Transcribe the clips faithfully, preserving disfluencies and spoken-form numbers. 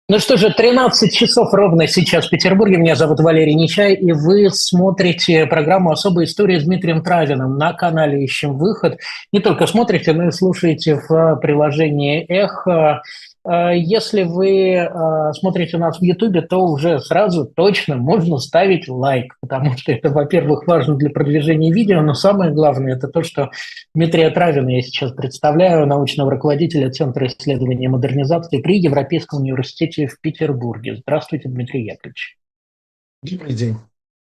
Ну что же, тринадцать часов ровно сейчас в Петербурге. Меня зовут Валерий Нечай, и вы смотрите программу «Особая история» с Дмитрием Травиным на канале «Ищем выход». Не только смотрите, но и слушаете в приложении «Эхо». Э, Если вы э, смотрите нас в Ютубе, то уже сразу точно можно ставить лайк, потому что это, во-первых, важно для продвижения видео, но самое главное – это то, что Дмитрия Травина я сейчас представляю, научного руководителя Центра исследования и модернизации при Европейском университете в Петербурге. Здравствуйте, Дмитрий Яковлевич. Добрый день.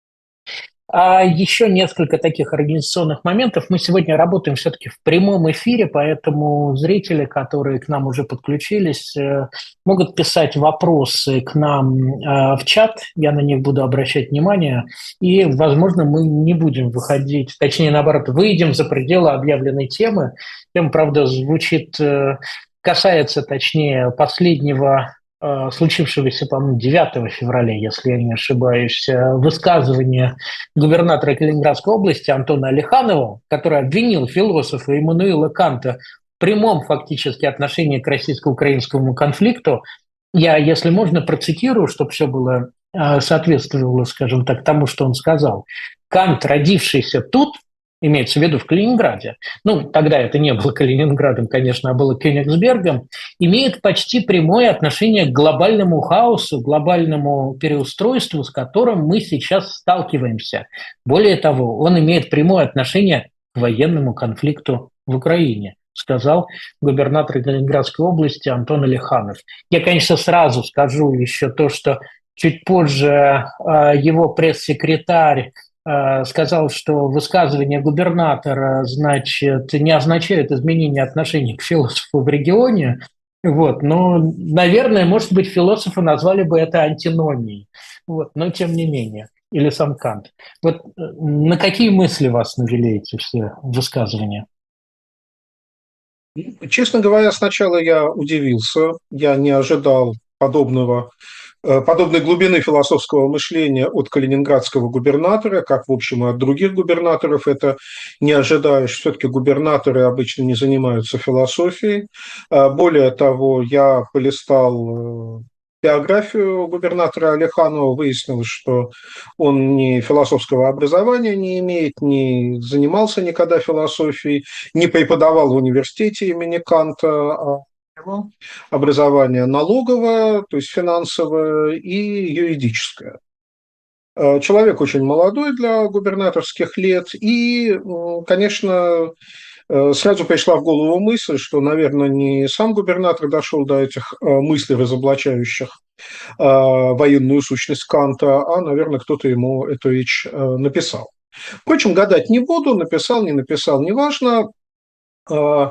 А еще несколько таких организационных моментов. Мы сегодня работаем все-таки в прямом эфире, поэтому зрители, которые к нам уже подключились, э, могут писать вопросы к нам э, в чат. Я на них буду обращать внимание. И, возможно, мы не будем выходить, точнее, наоборот, выйдем за пределы объявленной темы. Тема, правда, звучит, э, касается, точнее, последнего э, случившегося, по-моему, девятого февраля, если я не ошибаюсь, э, высказывания губернатора Калининградской области Антона Алиханова, который обвинил философа Иммануила Канта в прямом фактически отношении к российско-украинскому конфликту. Я, если можно, процитирую, чтобы все было э, соответствовало, скажем так, тому, что он сказал. Кант, родившийся тут, имеется в виду в Калининграде, ну, тогда это не было Калининградом, конечно, а было Кёнигсбергом, имеет почти прямое отношение к глобальному хаосу, глобальному переустройству, с которым мы сейчас сталкиваемся. Более того, он имеет прямое отношение к военному конфликту в Украине, сказал губернатор Калининградской области Антон Алиханов. Я, конечно, сразу скажу еще то, что чуть позже э, его пресс-секретарь э, сказал, что высказывание губернатора, значит, не означает изменение отношений к философу в регионе. Вот, но, наверное, может быть, философы назвали бы это антиномией. Вот, но тем не менее. Или сам Кант. Вот э, на какие мысли вас навели эти все высказывания? Честно говоря, сначала я удивился, я не ожидал подобного, э, подобной глубины философского мышления от калининградского губернатора, как, в общем, и от других губернаторов это не ожидаешь. Все-таки губернаторы обычно не занимаются философией. А более того, я полистал э, биографию губернатора Алиханова, выяснилось, что он ни философского образования не имеет, не занимался никогда философией, не преподавал в университете имени Канта, а его образование налоговое, то есть финансовое, и юридическое. Э, Человек очень молодой для губернаторских лет, и, м, конечно, э, сразу пришла в голову мысль, что, наверное, не сам губернатор дошел до этих э, мыслей, разоблачающих э, военную сущность Канта, а, наверное, кто-то ему эту речь э, написал. Впрочем, гадать не буду, написал, не написал, неважно. А,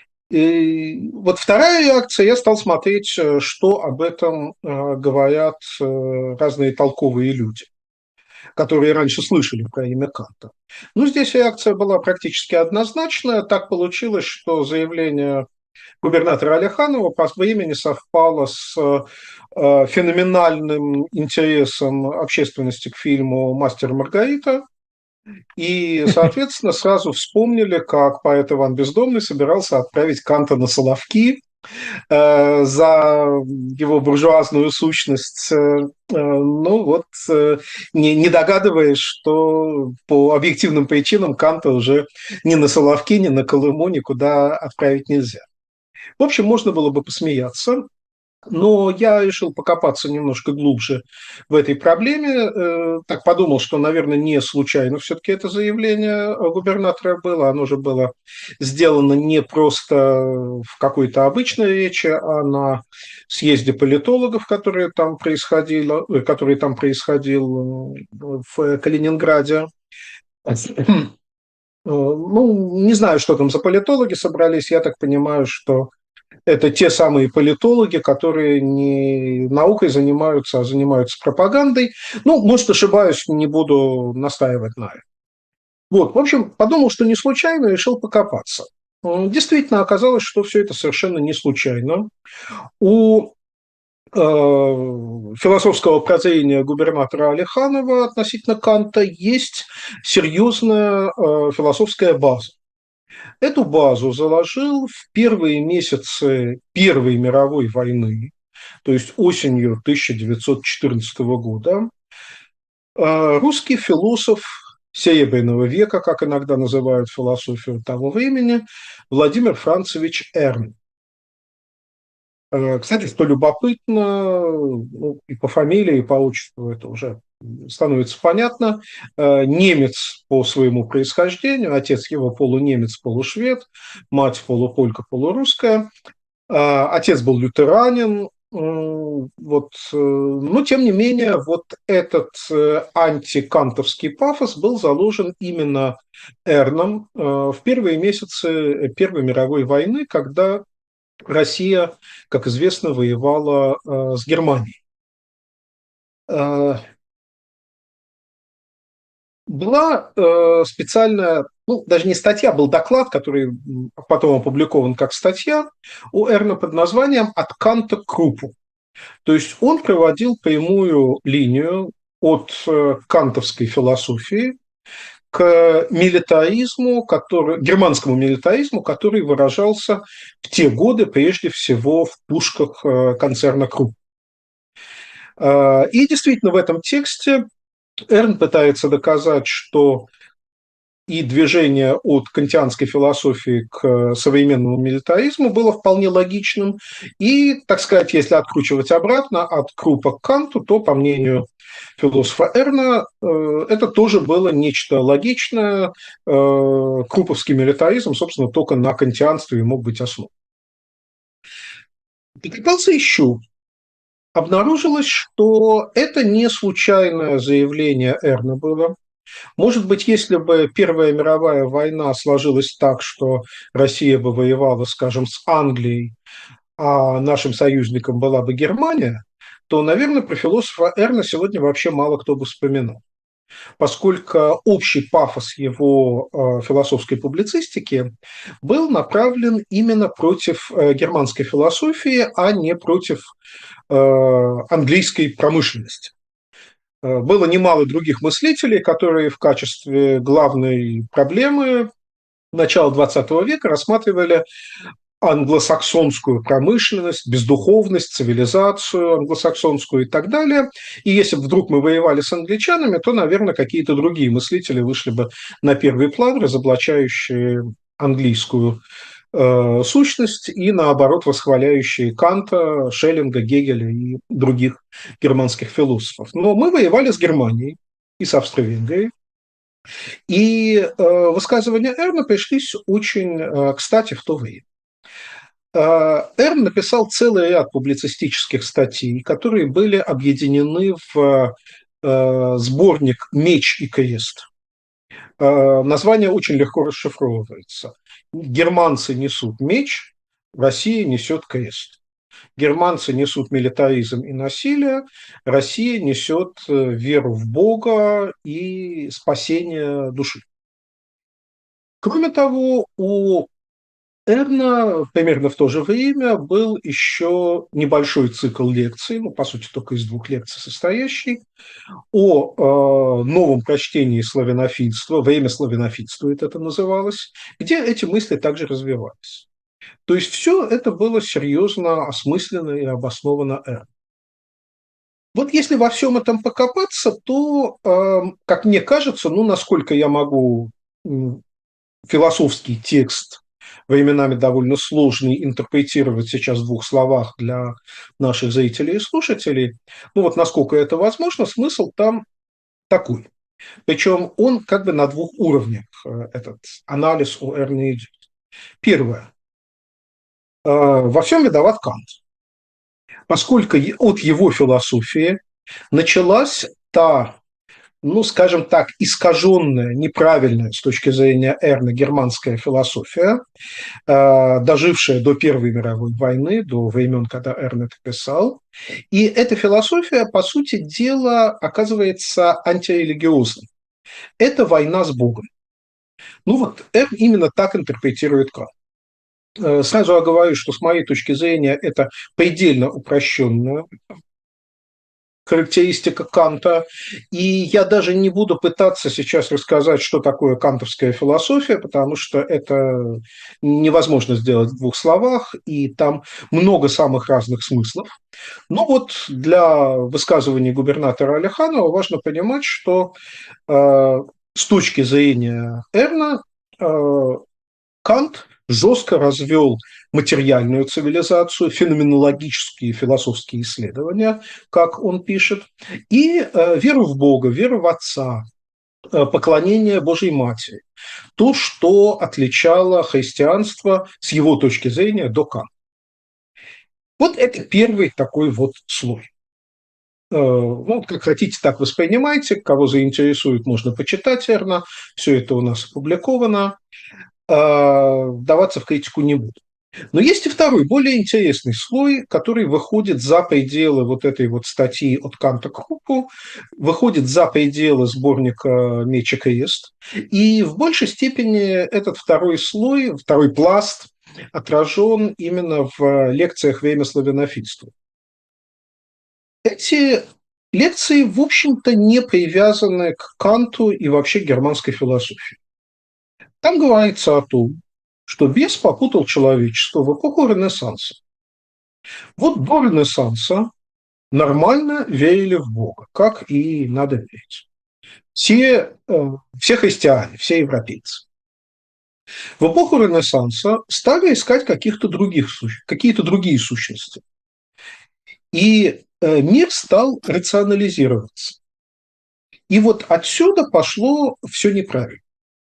И вот вторая реакция, я стал смотреть, э, что об этом э, говорят э, разные толковые люди, которые раньше слышали про имя Канта. Ну, здесь реакция была практически однозначная. Так получилось, что заявление губернатора Алиханова по времени совпало с э, феноменальным интересом общественности к фильму «Мастер и Маргарита», и, соответственно, сразу вспомнили, как поэт Иван Бездомный собирался отправить Канта на Соловки э, за его буржуазную сущность. Э, ну вот, э, не, не догадываясь, что по объективным причинам Канта уже ни на Соловки, ни на Колыму никуда отправить нельзя. В общем, можно было бы посмеяться. Но я решил покопаться немножко глубже в этой проблеме. Э, Так подумал, что, наверное, не случайно все-таки это заявление губернатора было. Оно же было сделано не просто в какой-то обычной речи, а на съезде политологов, которые там происходило, э, который там происходил э, в Калининграде. Э, Ну, не знаю, что там за политологи собрались. Я так понимаю, что это те самые политологи, которые не наукой занимаются, а занимаются пропагандой. Ну, может, ошибаюсь, не буду настаивать на этом. Вот, в общем, подумал, что не случайно, решил покопаться. М, Действительно, оказалось, что все это совершенно не случайно. У э, философского прозрения губернатора Алиханова относительно Канта есть серьезная э, философская база. Эту базу заложил в первые месяцы Первой мировой войны то есть осенью тысяча девятьсот четырнадцатого года, русский философ Серебряного века, как иногда называют философию того времени, Владимир Францевич Эрн. Кстати, что любопытно, ну, и по фамилии, и по отчеству это уже становится понятно, немец по своему происхождению, отец его полунемец, полушвед, мать полуполька, полурусская. Отец был лютеранин, вот, но тем не менее вот этот антикантовский пафос был заложен именно Эрном в первые месяцы Первой мировой войны, когда Россия, как известно, воевала с Германией. Была специальная, ну, даже не статья, был доклад, который потом опубликован как статья у Эрна под названием «От Канта к Круппу». То есть он проводил прямую линию от кантовской философии к милитаризму, который, германскому милитаризму, который выражался в те годы прежде всего в пушках концерна Крупп. И действительно в этом тексте Эрн пытается доказать, что и движение от кантианской философии к современному милитаризму было вполне логичным. И, так сказать, если откручивать обратно от Круппа к Канту, то, по мнению философа Эрна, это тоже было нечто логичное. Крупповский милитаризм, собственно, только на кантианстве мог быть основан. Покопался еще. Обнаружилось, что это не случайное заявление Эрна было. Может быть, если бы Первая мировая война сложилась так, что Россия бы воевала, скажем, с Англией, а нашим союзником была бы Германия, то, наверное, про философа Эрна сегодня вообще мало кто бы вспоминал. Поскольку общий пафос его э, философской публицистики был направлен именно против э, германской философии, а не против э, английской промышленности. Было немало других мыслителей, которые в качестве главной проблемы начала двадцатого века рассматривали англосаксонскую промышленность, бездуховность, цивилизацию англосаксонскую и так далее. И если бы вдруг мы воевали с англичанами, то, наверное, какие-то другие мыслители вышли бы на первый план, разоблачающие английскую э, сущность и, наоборот, восхваляющие Канта, Шеллинга, Гегеля и других германских философов. Но мы воевали с Германией и с Австро-Венгрией. И э, высказывания Эрна пришлись очень э, кстати в то время. Эрн написал целый ряд публицистических статей, которые были объединены в сборник «Меч и крест». Название очень легко расшифровывается. Германцы несут меч, Россия несет крест. Германцы несут милитаризм и насилие, Россия несет веру в Бога и спасение души. Кроме того, у Эрна примерно в то же время был еще небольшой цикл лекций, ну, по сути, только из двух лекций состоящий, о э, новом прочтении славянофильства, время славянофильства это называлось, где эти мысли также развивались. То есть все это было серьезно осмысленно и обосновано Эрном. Вот если во всем этом покопаться, то, э, как мне кажется, ну, насколько я могу э, философский текст временами довольно сложный интерпретировать сейчас в двух словах для наших зрителей и слушателей. Ну вот насколько это возможно, смысл там такой. Причем он как бы на двух уровнях, этот анализ у Эрна идет. Первое. Во всем виноват Кант. Поскольку от его философии началась та, ну, скажем так, искаженная, неправильная с точки зрения Эрна германская философия, дожившая до Первой мировой войны, до времен, когда Эрн это писал. И эта философия, по сути дела, оказывается антирелигиозной. Это война с Богом. Ну вот Эрн именно так интерпретирует Кант. Сразу оговорюсь, что с моей точки зрения это предельно упрощенная характеристика Канта. И я даже не буду пытаться сейчас рассказать, что такое кантовская философия, потому что это невозможно сделать в двух словах, и там много самых разных смыслов. Но вот для высказывания губернатора Алеханова важно понимать, что э, с точки зрения Эрна э, Кант жестко развел материальную цивилизацию, феноменологические философские исследования, как он пишет, и э, веру в Бога, веру в Отца, э, поклонение Божьей Матери. То, что отличало христианство с его точки зрения до Канта. Вот это первый такой вот слой. Э, ну, как хотите, так воспринимайте. Кого заинтересует, можно почитать Эрна. Все это у нас опубликовано. Вдаваться в критику не буду. Но есть и второй, более интересный слой, который выходит за пределы вот этой вот статьи от Канта к Хупу, выходит за пределы сборника «Меч и крест». И в большей степени этот второй слой, второй пласт отражен именно в лекциях «Время славянофильства». Эти лекции, в общем-то, не привязаны к Канту и вообще германской философии. Там говорится о том, что бес попутал человечество в эпоху Ренессанса. Вот до Ренессанса нормально верили в Бога, как и надо верить. Все, э, все христиане, все европейцы. В эпоху Ренессанса стали искать каких-то других, какие-то другие сущности. И э, мир стал рационализироваться. И вот отсюда пошло все неправильно.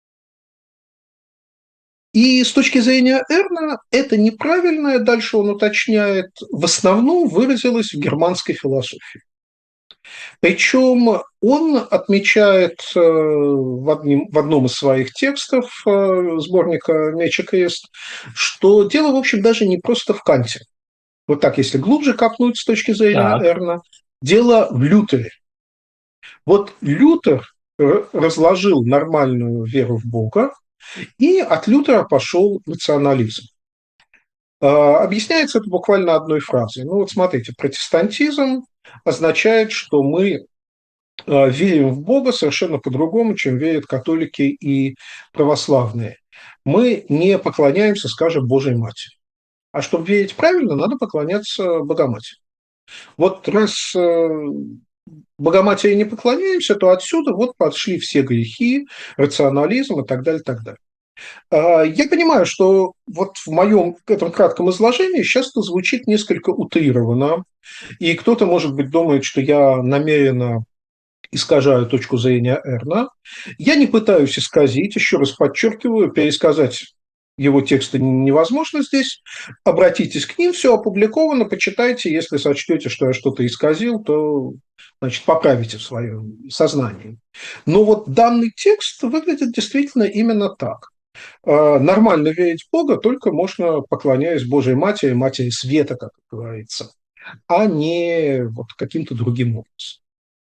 И с точки зрения Эрна это неправильное, дальше он уточняет, в основном выразилось в германской философии. Причем он отмечает в, одним, в одном из своих текстов сборника «Меч и крест», что дело, в общем, даже не просто в Канте. Вот так, если глубже копнуть с точки зрения так. Эрна, дело в Лютере. Вот Лютер разложил нормальную веру в Бога, и от Лютера пошел национализм. Объясняется это буквально одной фразой. Ну вот смотрите, протестантизм означает, что мы верим в Бога совершенно по-другому, чем верят католики и православные. Мы не поклоняемся, скажем, Божьей Матери. А чтобы верить правильно, надо поклоняться Богоматери. Вот раз Богоматери не поклоняемся, то отсюда вот пошли все грехи, рационализм и так далее, и так далее. Я понимаю, что вот в моем этом кратком изложении сейчас это звучит несколько утрированно, и кто-то, может быть, думает, что я намеренно искажаю точку зрения Эрна. Я не пытаюсь исказить, еще раз подчеркиваю, пересказать его тексты невозможно здесь. Обратитесь к ним, все опубликовано, почитайте. Если сочтете, что я что-то исказил, то, значит, поправите в своем сознании. Но вот данный текст выглядит действительно именно так. Нормально верить в Бога только можно, поклоняясь Божьей Матери, Матери Света, как говорится, а не вот каким-то другим образом.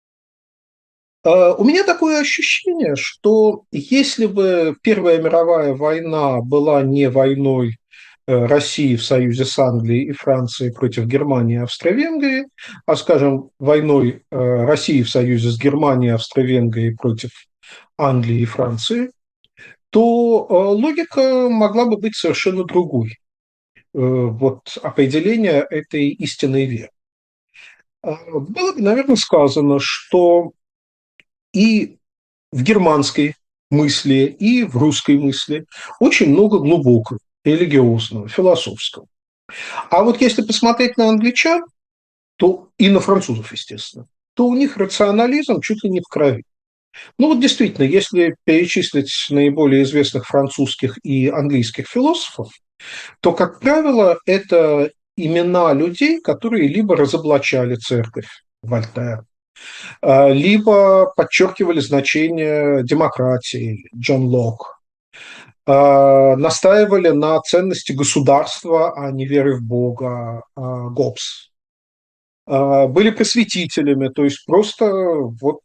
У меня такое ощущение, что если бы Первая мировая война была не войной России в союзе с Англией и Францией против Германии и Австро-Венгрии, а, скажем, войной России в союзе с Германией и Австро-Венгрией против Англии и Франции, то логика могла бы быть совершенно другой. Вот определение этой истинной веры. Было бы, наверное, сказано, что и в германской мысли, и в русской мысли очень много глубокого, религиозного, философского. А вот если посмотреть на англичан, то и на французов, естественно, то у них рационализм чуть ли не в крови. Ну вот действительно, если перечислить наиболее известных французских и английских философов, то, как правило, это имена людей, которые либо разоблачали церковь, Вольтер, либо подчеркивали значение демократии, Джон Лок, настаивали на ценности государства, а не веры в Бога, Гоббс. были просветителями, то есть просто вот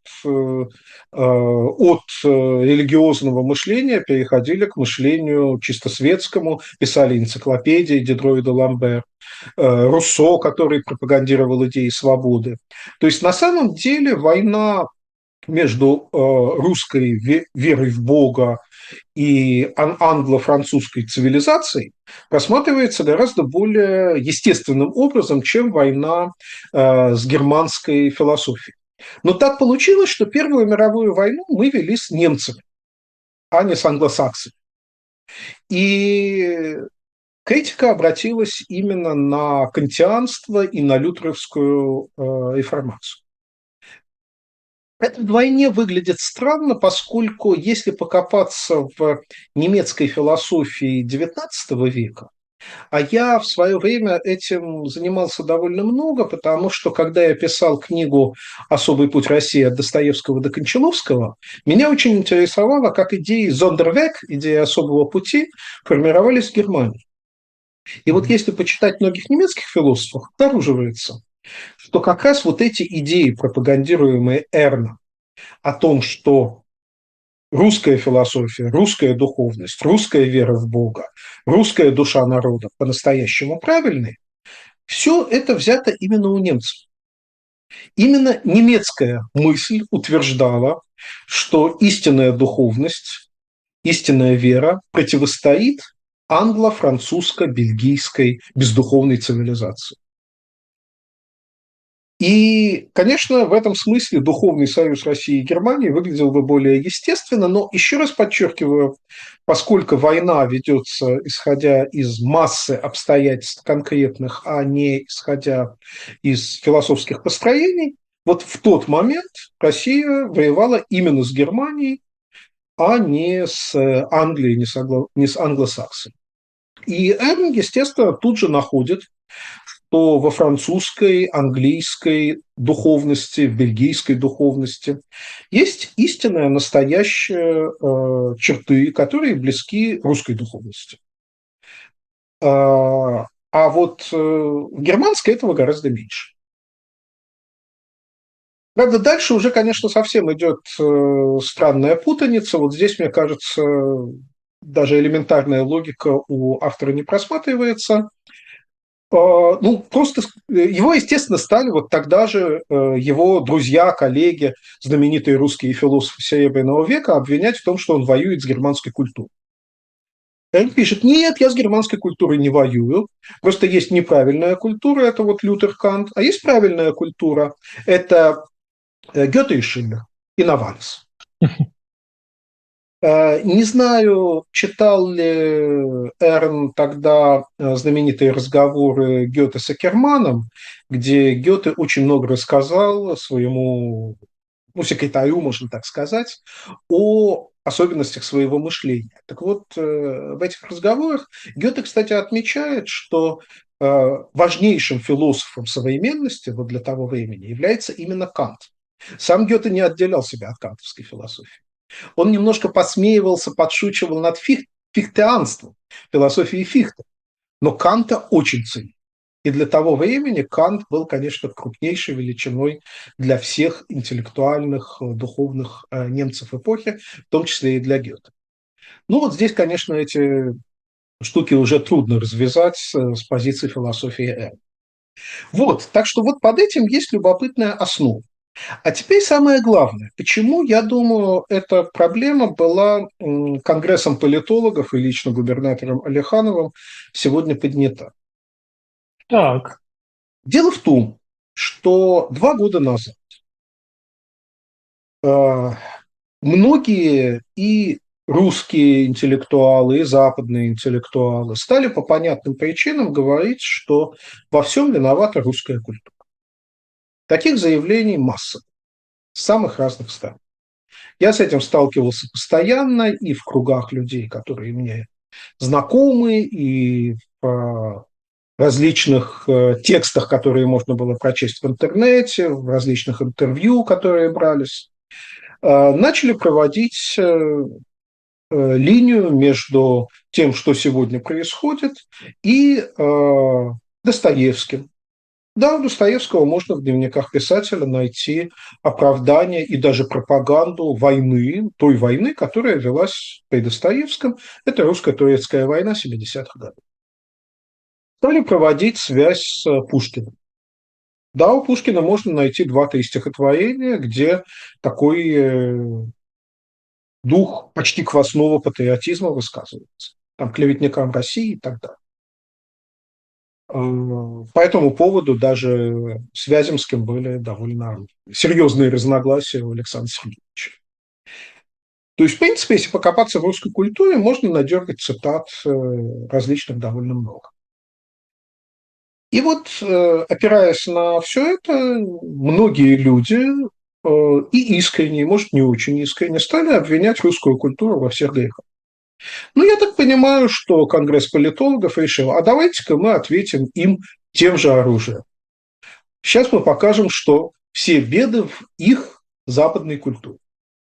от религиозного мышления переходили к мышлению чисто светскому, писали энциклопедии Дидро и де Ламбер, Руссо, который пропагандировал идеи свободы. То есть на самом деле война между русской верой в Бога и англо-французской цивилизацией рассматривается гораздо более естественным образом, чем война э, с германской философией. Но так получилось, что Первую мировую войну мы вели с немцами, а не с англосаксами. И критика обратилась именно на кантианство и на лютеровскую э, реформацию. Это вдвойне выглядит странно, поскольку если покопаться в немецкой философии девятнадцатого века, а я в свое время этим занимался довольно много, потому что, когда я писал книгу «Особый путь России от Достоевского до Кончаловского», меня очень интересовало, как идеи Зондервек, идеи особого пути, формировались в Германии. И вот если почитать многих немецких философов, обнаруживается, что как раз вот эти идеи, пропагандируемые Эрном, о том, что русская философия, русская духовность, русская вера в Бога, русская душа народа по-настоящему правильные, все это взято именно у немцев. Именно немецкая мысль утверждала, что истинная духовность, истинная вера противостоит англо-французско-бельгийской бездуховной цивилизации. И, конечно, в этом смысле духовный союз России и Германии выглядел бы более естественно, но еще раз подчеркиваю, поскольку война ведется исходя из массы обстоятельств конкретных, а не исходя из философских построений, вот в тот момент Россия воевала именно с Германией, а не с Англией, не с, англо, не с англосаксами. И Эрн, естественно, тут же находит, что во французской, английской духовности, в бельгийской духовности есть истинные, настоящие э, черты, которые близки русской духовности. А, а вот э, в германской этого гораздо меньше. Правда, дальше уже, конечно, совсем идет э, странная путаница. Вот здесь, мне кажется, даже элементарная логика у автора не просматривается. Ну, просто его, естественно, стали вот тогда же его друзья, коллеги, знаменитые русские философы Серебряного века обвинять в том, что он воюет с германской культурой. Он пишет: нет, я с германской культурой не воюю, просто есть неправильная культура, это вот Лютер, Кант, а есть правильная культура, это Гёте и Шиллер, и Новалис. Не знаю, читал ли Эрн тогда знаменитые разговоры Гёте с Акерманом, где Гёте очень много рассказал своему, ну, секретарю, можно так сказать, о особенностях своего мышления. Так вот, в этих разговорах Гёте, кстати, отмечает, что важнейшим философом современности вот для того времени является именно Кант. Сам Гёте не отделял себя от кантовской философии. Он немножко посмеивался, подшучивал над фих, фихтеанством, философией Фихте. Но Канта очень ценил. И для того времени Кант был, конечно, крупнейшей величиной для всех интеллектуальных, духовных немцев эпохи, в том числе и для Гёте. Ну вот здесь, конечно, эти штуки уже трудно развязать с позиции философии Эрна. Вот, так что вот под этим есть любопытная основа. А теперь самое главное. Почему, я думаю, эта проблема была Конгрессом политологов и лично губернатором Алихановым сегодня поднята? Так. Дело в том, что два года назад э, многие и русские интеллектуалы, и западные интеллектуалы стали по понятным причинам говорить, что во всем виновата русская культура. Таких заявлений масса с самых разных сторон. Я с этим сталкивался постоянно и в кругах людей, которые мне знакомы, и в различных текстах, которые можно было прочесть в интернете, в различных интервью, которые брались. Начали проводить линию между тем, что сегодня происходит, и Достоевским, Да, у Достоевского можно в дневниках писателя найти оправдание и даже пропаганду войны, той войны, которая велась при Достоевском. Это русско-турецкая война семидесятых годов. Стали проводить связь с Пушкиным. Да, у Пушкина можно найти два-три стихотворения, где такой э, дух почти квасного патриотизма высказывается. Там клеветникам России и так далее. По этому поводу даже с Вяземским были довольно серьезные разногласия у Александра Сергеевича. То есть, в принципе, если покопаться в русской культуре, можно надергать цитат различных довольно много. И вот, опираясь на все это, многие люди и искренне, может, не очень искренне, стали обвинять русскую культуру во всех грехах. Ну, я так понимаю, что Конгресс политологов решил, а давайте-ка мы ответим им тем же оружием. Сейчас мы покажем, что все беды в их западной культуре.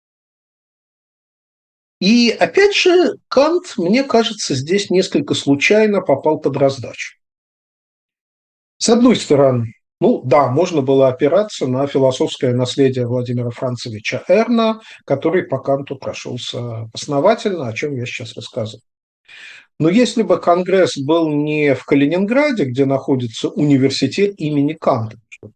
И опять же, Кант, мне кажется, здесь несколько случайно попал под раздачу. С одной стороны, ну да, можно было опираться на философское наследие Владимира Францевича Эрна, который по Канту прошелся основательно, о чем я сейчас рассказываю. Но если бы Конгресс был не в Калининграде, где находится университет имени Канта,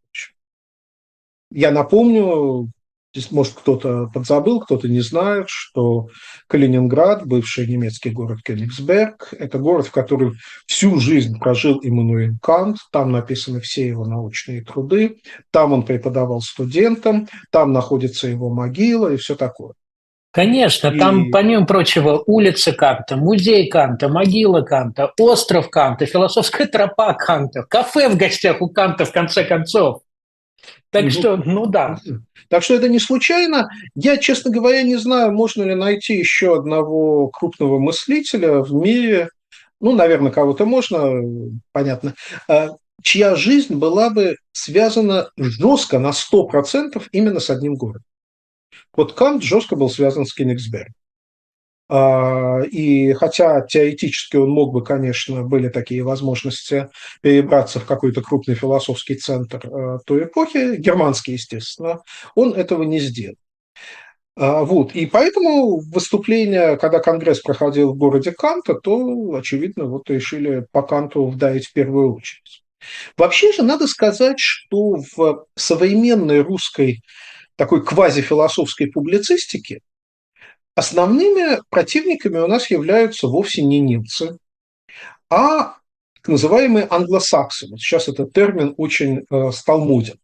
я напомню, здесь, может, кто-то подзабыл, кто-то не знает, что Калининград, бывший немецкий город Кёнигсберг, это город, в котором всю жизнь прожил Иммануил Кант, там написаны все его научные труды, там он преподавал студентам, там находится его могила и все такое. Конечно, И... там, помимо прочего, улица Канта, музей Канта, могила Канта, остров Канта, философская тропа Канта, кафе в гостях у Канта, в конце концов. Так что, ну да. Так что это не случайно. Я, честно говоря, не знаю, можно ли найти еще одного крупного мыслителя в мире, ну, наверное, кого-то можно, понятно, чья жизнь была бы связана жестко на сто процентов именно с одним городом. Вот Кант жестко был связан с Кёнигсбергом. И хотя теоретически он мог бы, конечно, были такие возможности перебраться в какой-то крупный философский центр той эпохи, германский, естественно, он этого не сделал. Вот. И поэтому выступление, когда Конгресс проходил в городе Канта, то, очевидно, вот решили по Канту вдарить в первую очередь. Вообще же надо сказать, что в современной русской такой квазифилософской публицистике основными противниками у нас являются вовсе не немцы, а так называемые англосаксы. Вот сейчас этот термин очень э, стал моден.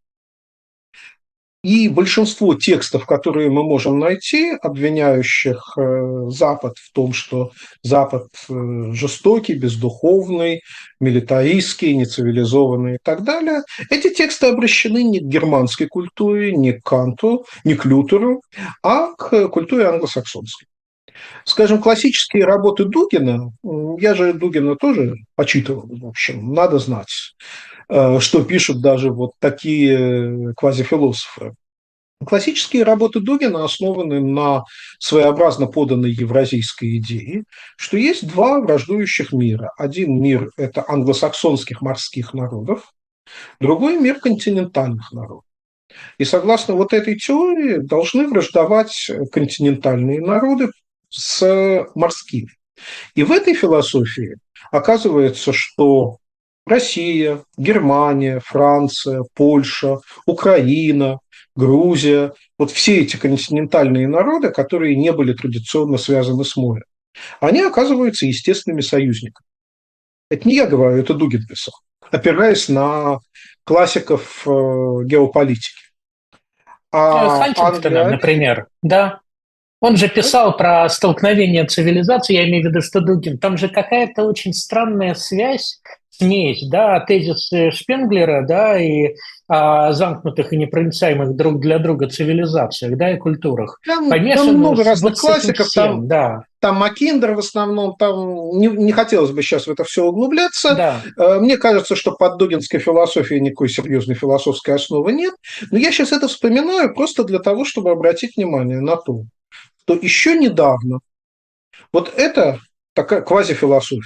И большинство текстов, которые мы можем найти, обвиняющих э, Запад в том, что Запад э, жестокий, бездуховный, милитаристский, нецивилизованный и так далее, эти тексты обращены не к германской культуре, не к Канту, не к Лютеру, а к культуре англосаксонской. Скажем, классические работы Дугина, я же Дугина тоже почитывал, в общем, надо знать, что пишут даже вот такие квазифилософы. Классические работы Дугина основаны на своеобразно поданной евразийской идее, что есть два враждующих мира. Один мир – это англосаксонских морских народов, другой мир континентальных народов. И согласно вот этой теории должны враждовать континентальные народы с морскими. И в этой философии оказывается, что Россия, Германия, Франция, Польша, Украина, Грузия, вот все эти континентальные народы, которые не были традиционно связаны с морем, они оказываются естественными союзниками. Это не я говорю, это Дугин писал, опираясь на классиков геополитики. А Хантингтона, Англия... например, да. Он же писал про столкновение цивилизаций, я имею в виду, что Дугин. Там же какая-то очень странная связь, смесь, да, тезис Шпенглера, да, и о замкнутых и непроницаемых друг для друга цивилизациях, да, и культурах. Там, там много разных вот классиков, всем, там, да. Там Маккиндер в основном, там не, не хотелось бы сейчас в это все углубляться. Да. Мне кажется, что под дугинской философией никакой серьезной философской основы нет. Но я сейчас это вспоминаю просто для того, чтобы обратить внимание на то, что еще недавно вот эта такая квазифилософия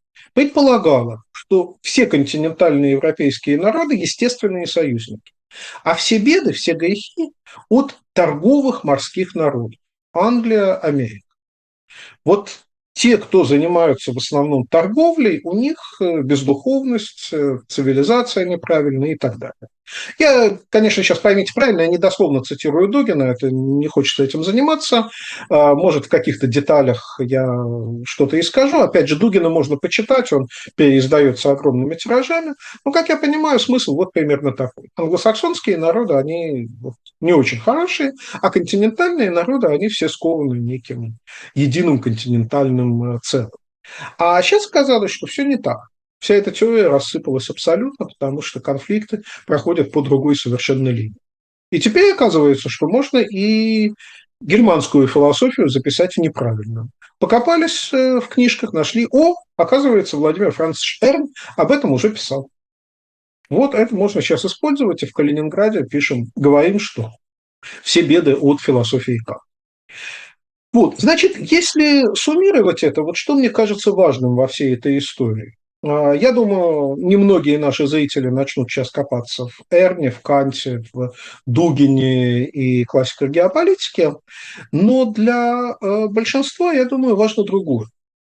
предполагала, что все континентальные европейские народы – естественные союзники, а все беды, все грехи от торговых морских народов – Англия, Америка. Вот те, кто занимаются в основном торговлей, у них э, бездуховность, э, цивилизация неправильная и так далее. Я, конечно, сейчас поймите правильно, я недословно цитирую Дугина, это не хочется этим заниматься. А, Может, в каких-то деталях я что-то и скажу. Опять же, Дугина можно почитать, он переиздается огромными тиражами. Но, как я понимаю, смысл вот примерно такой. Англосаксонские народы, они вот не очень хорошие, а континентальные народы, они все скованы неким единым континентальным э, целым. А сейчас оказалось, что все не так. Вся эта теория рассыпалась абсолютно, потому что конфликты проходят по другой совершенно линии. И теперь оказывается, что можно и германскую философию записать неправильно. Покопались э, в книжках, нашли, о, оказывается, Владимир Францович Эрн об этом уже писал. Вот это можно сейчас использовать, и в Калининграде пишем, говорим, что все беды от философии Канта. Вот, значит, если суммировать это, вот что мне кажется важным во всей этой истории? А, Я думаю, немногие наши зрители начнут сейчас копаться в Эрне, в Канте, в Дугине и классиках геополитики, но для э, большинства, я думаю, важно другое.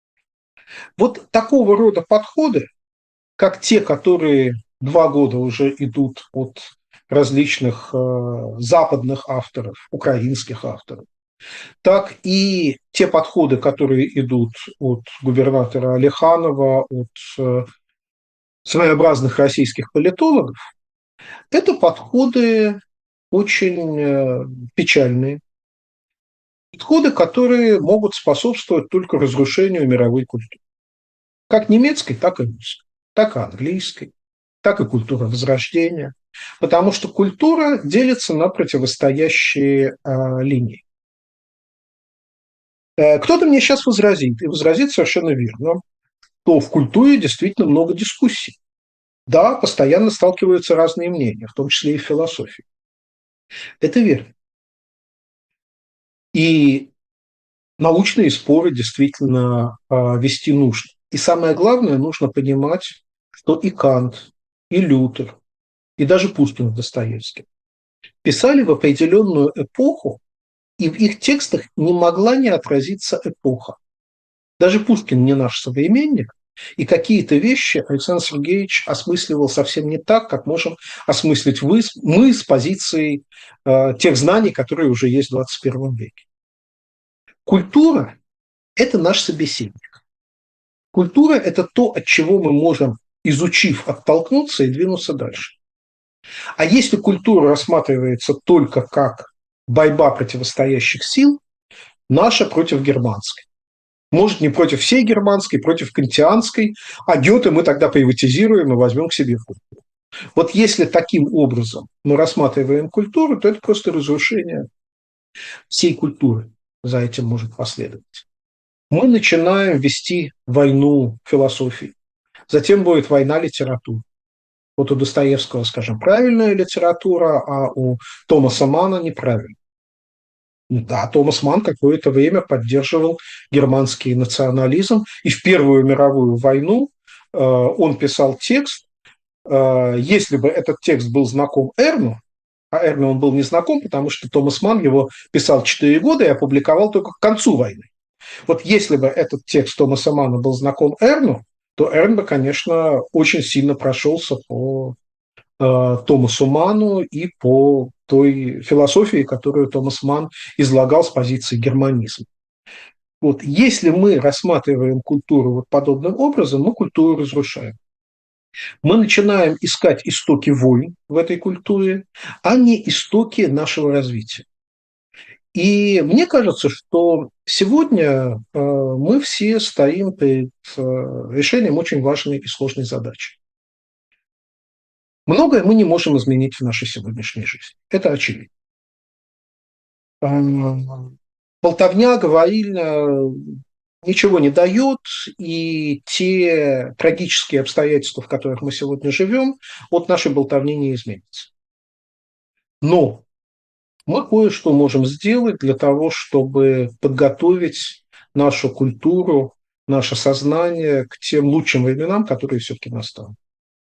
Вот такого рода подходы, как те, которые два года уже идут от различных э, западных авторов, украинских авторов, так и те подходы, которые идут от губернатора Алиханова, от э, своеобразных российских политологов, это подходы очень э, печальные, подходы, которые могут способствовать только разрушению мировой культуры. Как немецкой, так и русской, так и английской, так и культура Возрождения. Потому что культура делится на противостоящие э, линии. Э, Кто-то мне сейчас возразит, и возразит совершенно верно, что в культуре действительно много дискуссий. Да, постоянно сталкиваются разные мнения, в том числе и в философии. Это верно. И научные споры действительно а, вести нужно. И самое главное, нужно понимать, что и Кант, и Лютер, и даже Пушкин с Достоевским писали в определенную эпоху, и в их текстах не могла не отразиться эпоха. Даже Пушкин не наш современник, и какие-то вещи Александр Сергеевич осмысливал совсем не так, как можем осмыслить вы, мы с позиции э, тех знаний, которые уже есть в двадцать первом веке. Культура – это наш собеседник. Культура – это то, от чего мы можем, изучив, оттолкнуться и двинуться дальше. А если культура рассматривается только как борьба противостоящих сил, наша против германской, может, не против всей германской, против кантианской, а Гёте мы тогда приватизируем и возьмем к себе в культуру. Вот если таким образом мы рассматриваем культуру, то это просто разрушение всей культуры за этим может последовать. Мы начинаем вести войну философии, затем будет война литературы. Вот у Достоевского, скажем, правильная литература, а у Томаса Манна неправильная. Да, Томас Манн какое-то время поддерживал германский национализм, и в Первую мировую войну э, он писал текст, э, если бы этот текст был знаком Эрну, а Эрну он был не знаком, потому что Томас Манн его писал четыре года и опубликовал только к концу войны. Вот если бы этот текст Томаса Манна был знаком Эрну, то Эрн бы, конечно, очень сильно прошелся по э, Томасу Манну и по той философии, которую Томас Манн излагал с позиции германизма. Вот если мы рассматриваем культуру вот подобным образом, мы культуру разрушаем. Мы начинаем искать истоки войн в этой культуре, а не истоки нашего развития. И мне кажется, что сегодня э, мы все стоим перед э, решением очень важной и сложной задачи. Многое мы не можем изменить в нашей сегодняшней жизни. Это очевидно. Болтовня, говорильня ничего не дает, и те трагические обстоятельства, в которых мы сегодня живем, от нашей болтовни не изменятся. Но мы кое-что можем сделать для того, чтобы подготовить нашу культуру наше сознание к тем лучшим временам, которые все-таки настанут.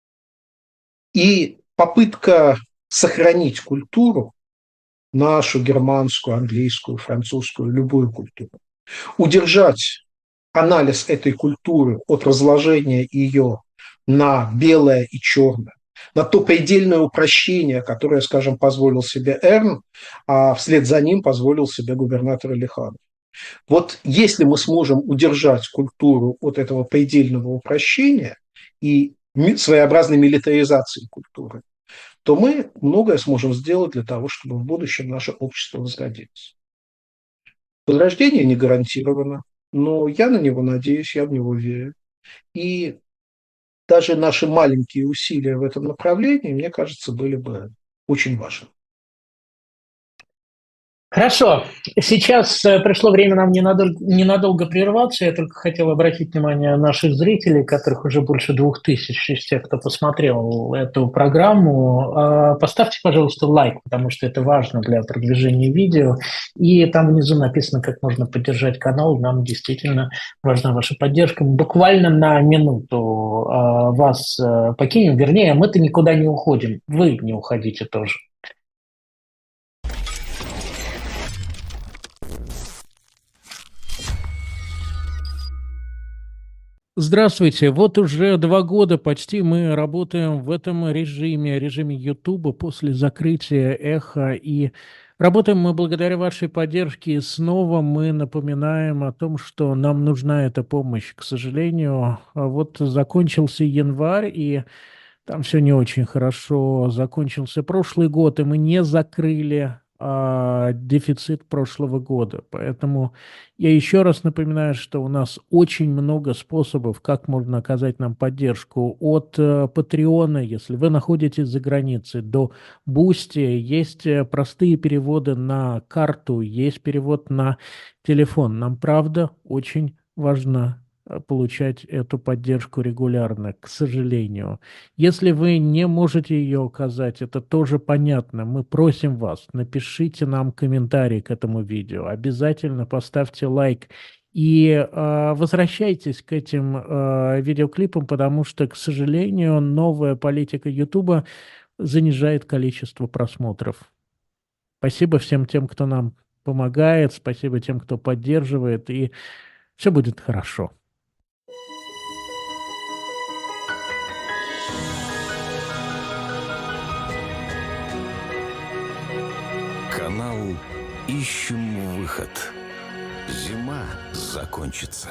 И попытка сохранить культуру, нашу германскую, английскую, французскую, любую культуру, удержать анализ этой культуры от разложения ее на белое и черное, на то предельное упрощение, которое, скажем, позволил себе Эрн, а вслед за ним позволил себе губернатор Алиханов. Вот если мы сможем удержать культуру от этого предельного упрощения и своеобразной милитаризации культуры, то мы многое сможем сделать для того, чтобы в будущем наше общество возродилось. Возрождение не гарантировано, но я на него надеюсь, я в него верю. И даже наши маленькие усилия в этом направлении, мне кажется, были бы очень важны. Хорошо. Сейчас э, пришло время нам ненадолго, ненадолго прерваться. Я только хотел обратить внимание наших зрителей, которых уже больше двух тысяч из тех, кто посмотрел эту программу. Э, Поставьте, пожалуйста, лайк, потому что это важно для продвижения видео. И там внизу написано, как можно поддержать канал. Нам действительно важна ваша поддержка. Мы буквально на минуту э, вас э, покинем. Вернее, мы-то никуда не уходим. Вы не уходите тоже. Здравствуйте. Вот уже два года почти мы работаем в этом режиме, режиме Ютуба после закрытия Эхо. И работаем мы благодаря вашей поддержке. И снова мы напоминаем о том, что нам нужна эта помощь. К сожалению, вот закончился январь, и там все не очень хорошо. Закончился прошлый год, и мы не закрыли а, дефицит прошлого года. Поэтому я еще раз напоминаю, что у нас очень много способов, как можно оказать нам поддержку. От э, Патреона, если вы находитесь за границей, до Бусти. Есть э, простые переводы на карту, есть перевод на телефон. Нам, правда, очень важно э, получать эту поддержку регулярно, к сожалению. Если вы не можете ее оказать, это тоже понятно. Мы просим вас, напишите нам комментарий к этому видео. Обязательно поставьте лайк. И э, возвращайтесь к этим э, видеоклипам, потому что, к сожалению, новая политика Ютуба занижает количество просмотров. Спасибо всем тем, кто нам помогает, спасибо тем, кто поддерживает, и все будет хорошо. Канал «Ищем выход». Зима закончится.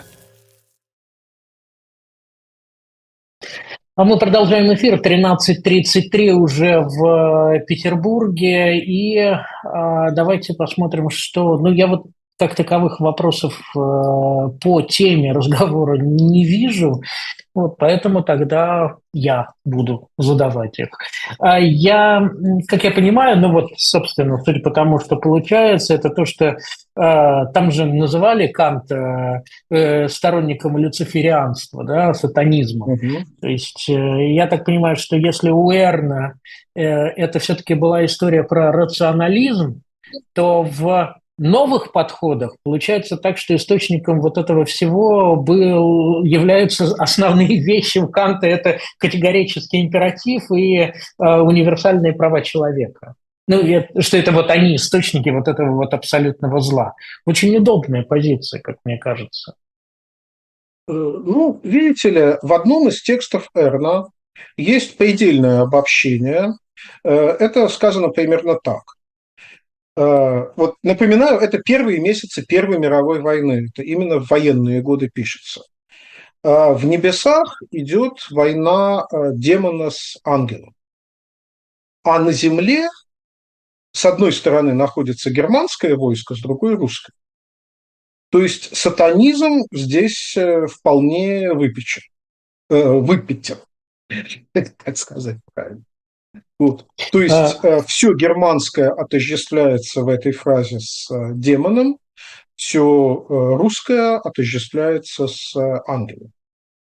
А мы продолжаем эфир. тринадцать тридцать три уже в Петербурге. И э, давайте посмотрим, что... Ну, я вот как таковых вопросов э, по теме разговора не вижу. Вот, поэтому тогда я буду задавать их. А я, как я понимаю, ну вот, собственно, судя по тому, что получается, это то, что э, там же называли Канта э, сторонником люциферианства, да, сатанизма. Угу. То есть э, я так понимаю, что если у Эрна э, это все-таки была история про рационализм, то в новых подходах получается так, что источником вот этого всего был, являются основные вещи у Канта – это категорический императив и э, универсальные права человека. Ну, и что это вот они, источники вот этого вот абсолютного зла. Очень удобная позиция, как мне кажется. Ну, видите ли, в одном из текстов Эрна есть предельное обобщение. Это сказано примерно так. Вот напоминаю, это первые месяцы Первой мировой войны. Это именно в военные годы пишется. В небесах идет война демона с ангелом. А на земле с одной стороны находится германское войско, с другой – русское. То есть сатанизм здесь вполне выпечен, выпечен, так сказать правильно. Вот. То есть а... все германское отождествляется в этой фразе с демоном, все русское отождествляется с ангелом.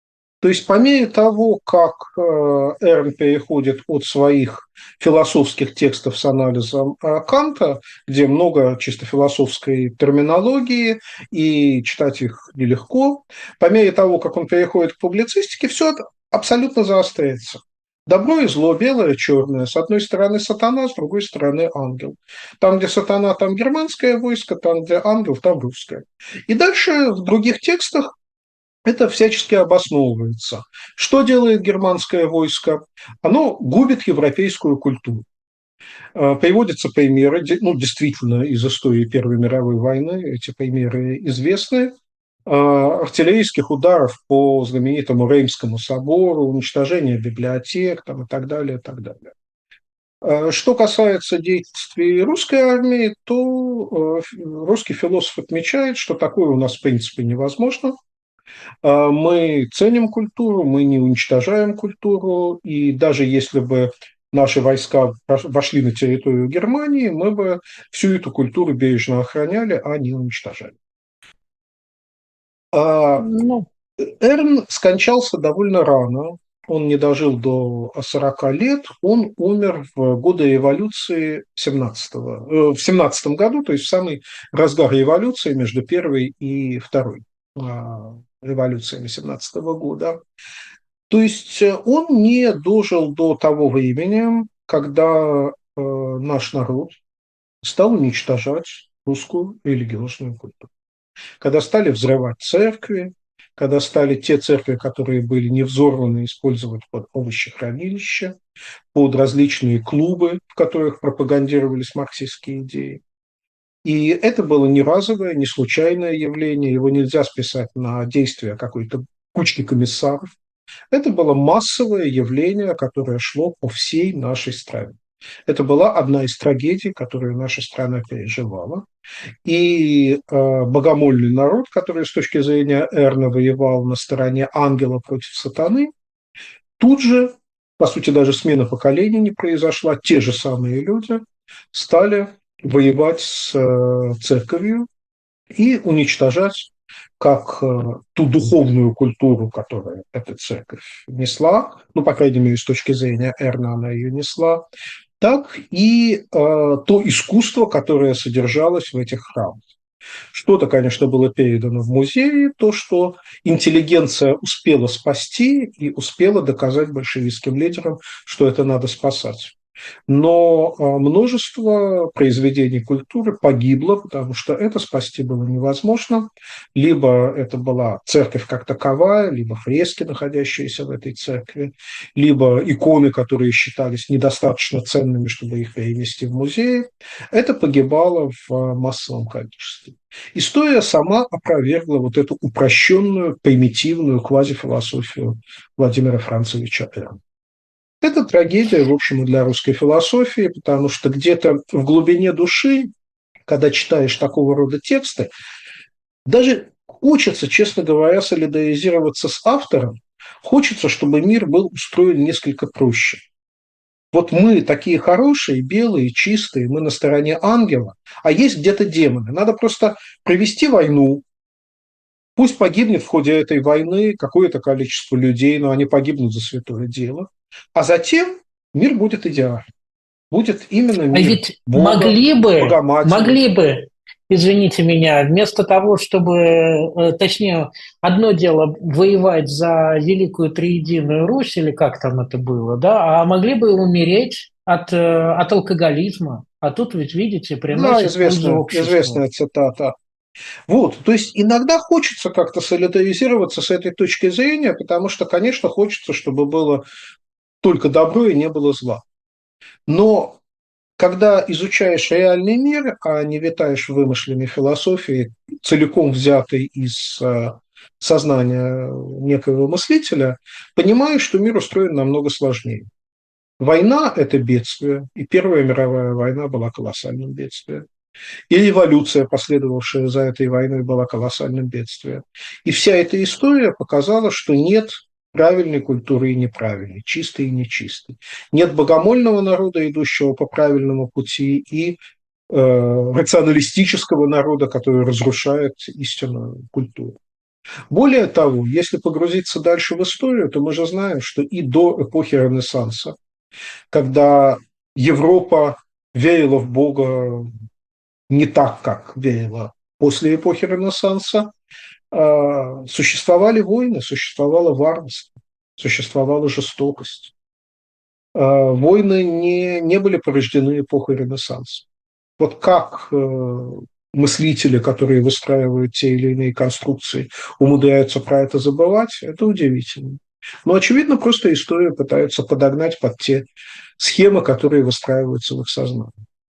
То есть по мере того, как э, Эрн переходит от своих философских текстов с анализом э, Канта, где много чисто философской терминологии, и читать их нелегко, по мере того, как он переходит к публицистике, все это абсолютно заостряется. Добро и зло, белое и черное. С одной стороны сатана, с другой стороны ангел. Там, где сатана, там германское войско, там, где ангел, там русское. И дальше в других текстах это всячески обосновывается. Что делает германское войско? Оно губит европейскую культуру. Приводятся примеры, ну, действительно, из истории Первой мировой войны, эти примеры известны, артиллерийских ударов по знаменитому Реймскому собору, уничтожения библиотек там, и так далее, и так далее. Что касается действий русской армии, то русский философ отмечает, что такое у нас в принципе невозможно. Мы ценим культуру, мы не уничтожаем культуру, и даже если бы наши войска вошли на территорию Германии, мы бы всю эту культуру бережно охраняли, а не уничтожали. Ну. Эрн скончался довольно рано, он не дожил до сорока лет, он умер в годы революции семнадцатого, в семнадцатом году, то есть в самый разгар революции между первой и второй революциями семнадцатого года. То есть он не дожил до того времени, когда наш народ стал уничтожать русскую религиозную культуру. Когда стали взрывать церкви, когда стали те церкви, которые были не взорваны, использовать под овощехранилища, под различные клубы, в которых пропагандировались марксистские идеи. И это было не разовое, не случайное явление, его нельзя списать на действия какой-то кучки комиссаров. Это было массовое явление, которое шло по всей нашей стране. Это была одна из трагедий, которую наша страна переживала. И э, богомольный народ, который с точки зрения Эрна воевал на стороне ангела против сатаны, тут же, по сути, даже смена поколений не произошла, те же самые люди стали воевать с э, церковью и уничтожать как э, ту духовную культуру, которую эта церковь несла, ну, по крайней мере, с точки зрения Эрна она ее несла, так и э, то искусство, которое содержалось в этих храмах. Что-то, конечно, было передано в музее, то, что интеллигенция успела спасти и успела доказать большевистским лидерам, что это надо спасать. Но множество произведений культуры погибло, потому что это спасти было невозможно. Либо это была церковь как таковая, либо фрески, находящиеся в этой церкви, либо иконы, которые считались недостаточно ценными, чтобы их перенести в музей. Это погибало в массовом количестве. История сама опровергла вот эту упрощенную, примитивную квазифилософию Владимира Францевича Эрна. Это трагедия, в общем, и для русской философии, потому что где-то в глубине души, когда читаешь такого рода тексты, даже хочется, честно говоря, солидаризироваться с автором, хочется, чтобы мир был устроен несколько проще. Вот мы такие хорошие, белые, чистые, мы на стороне ангела, а есть где-то демоны. Надо просто провести войну. Пусть погибнет в ходе этой войны какое-то количество людей, но они погибнут за святое дело. А затем мир будет идеален. Будет именно мир. А ведь Бога, могли бы, Богоматери. могли бы, извините меня, вместо того, чтобы, точнее, одно дело воевать за великую триединую Русь, или как там это было, да, а могли бы умереть от, от алкоголизма. А тут ведь, видите, приносит да, известная, пользу обществу. Известная цитата. Вот, то есть иногда хочется как-то солидаризироваться с этой точки зрения, потому что, конечно, хочется, чтобы было только добро и не было зла. Но когда изучаешь реальный мир, а не витаешь в вымышленной философии, целиком взятой из сознания некоего мыслителя, понимаешь, что мир устроен намного сложнее. Война – это бедствие, и Первая мировая война была колоссальным бедствием. И революция, последовавшая за этой войной, была колоссальным бедствием. И вся эта история показала, что нет правильной культуры и неправильной, чистой и нечистой. Нет богомольного народа, идущего по правильному пути, и э, рационалистического народа, который разрушает истинную культуру. Более того, если погрузиться дальше в историю, то мы же знаем, что и до эпохи Ренессанса, когда Европа верила в Бога не так, как верила после эпохи Ренессанса, а, существовали войны, существовало варварство, существовала жестокость. А, Войны не, не были порождены эпохой Ренессанса. Вот как э, мыслители, которые выстраивают те или иные конструкции, умудряются про это забывать, это удивительно. Но, очевидно, просто историю пытаются подогнать под те схемы, которые выстраиваются в их сознании.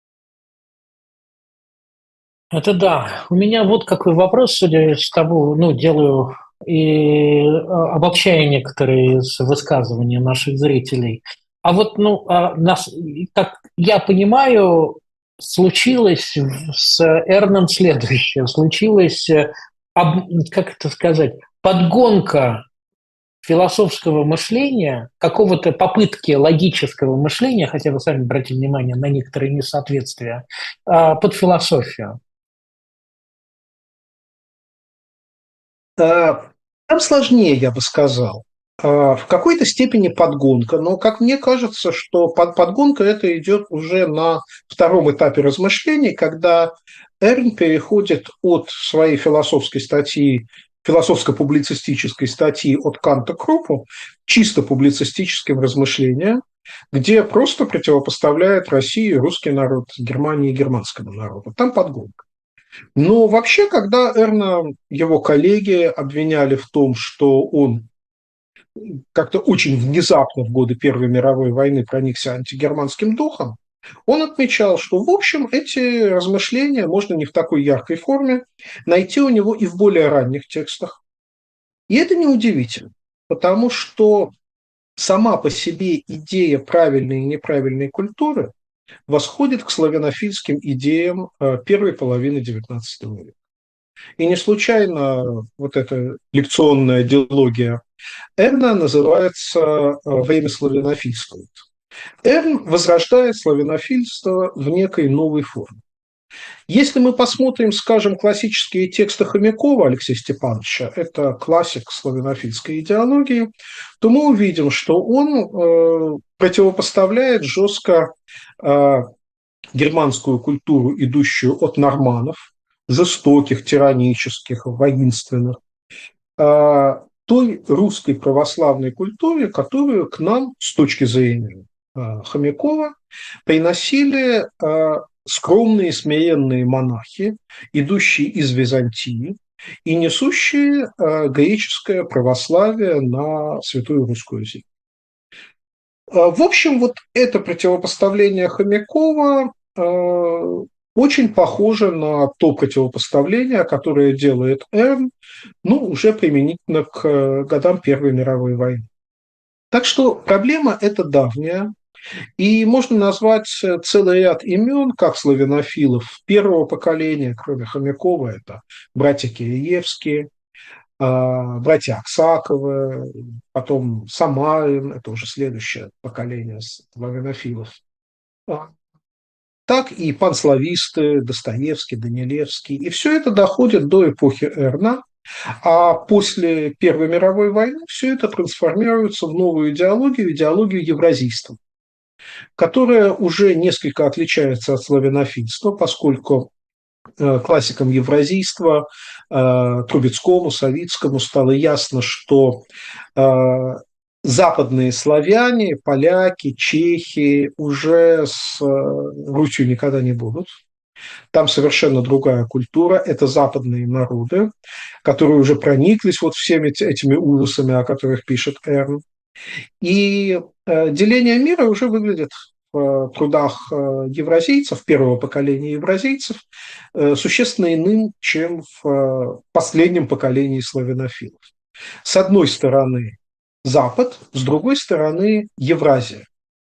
Это да. У меня вот какой вопрос, судя из того, ну, делаю и э, обобщая некоторые из высказываний наших зрителей. А вот, ну, а нас, как я понимаю, случилось в- с Эрном следующее. Случилось, э, об- как это сказать, подгонка философского мышления, какого-то попытки логического мышления, хотя вы сами обратили внимание на некоторые несоответствия, а, под философию. А, Там сложнее, я бы сказал. А, В какой-то степени подгонка, но, как мне кажется, что под, подгонка это идет уже на втором этапе размышлений, когда Эрн переходит от своей философской статьи, философско-публицистической статьи от Канта к Крупу, чисто публицистическим размышлениям, где просто противопоставляет России русский народ, Германии и германскому народу. Там подгонка. Но вообще, когда Эрна его коллеги обвиняли в том, что он как-то очень внезапно в годы Первой мировой войны проникся антигерманским духом, он отмечал, что, в общем, эти размышления можно не в такой яркой форме найти у него и в более ранних текстах. И это неудивительно, потому что сама по себе идея правильной и неправильной культуры восходит к славянофильским идеям э, первой половины девятнадцатого века. И не случайно вот эта лекционная диалогия Эрна называется э, «Время славянофильства». Эрн возрождает славянофильство в некой новой форме. Если мы посмотрим, скажем, классические тексты Хомякова Алексея Степановича, это классик славянофильской идеологии, то мы увидим, что он э, противопоставляет жестко э, германскую культуру, идущую от норманнов, жестоких, тиранических, воинственных, а, той русской православной культуре, которую к нам с точки зрения а, Хомякова приносили а, скромные смиренные монахи, идущие из Византии и несущие а, греческое православие на Святую Русскую землю. А, В общем, вот это противопоставление Хомякова а, очень похоже на то противопоставление, которое делает Эрн, ну, уже применительно к э, годам Первой мировой войны. Так что проблема эта давняя, и можно назвать э, целый ряд имен, как славянофилов первого поколения, кроме Хомякова, это братья Киреевские, а, братья Аксаковы, потом Самарин, это уже следующее поколение славянофилов. А, Так и панслависты, Достоевский, Данилевский. И все это доходит до эпохи Эрна, а после Первой мировой войны все это трансформируется в новую идеологию, идеологию евразийства, которая уже несколько отличается от славянофильства, поскольку э, классикам евразийства, э, Трубецкому, Савицкому стало ясно, что э, западные славяне, поляки, чехи уже с э, Русью никогда не будут. Там совершенно другая культура, это западные народы, которые уже прониклись вот всеми этими ужасами, о которых пишет Эрн. И э, деление мира уже выглядит в э, трудах э, евразийцев, первого поколения евразийцев, э, существенно иным, чем в э, последнем поколении славянофилов. С одной стороны Запад, с другой стороны Евразия.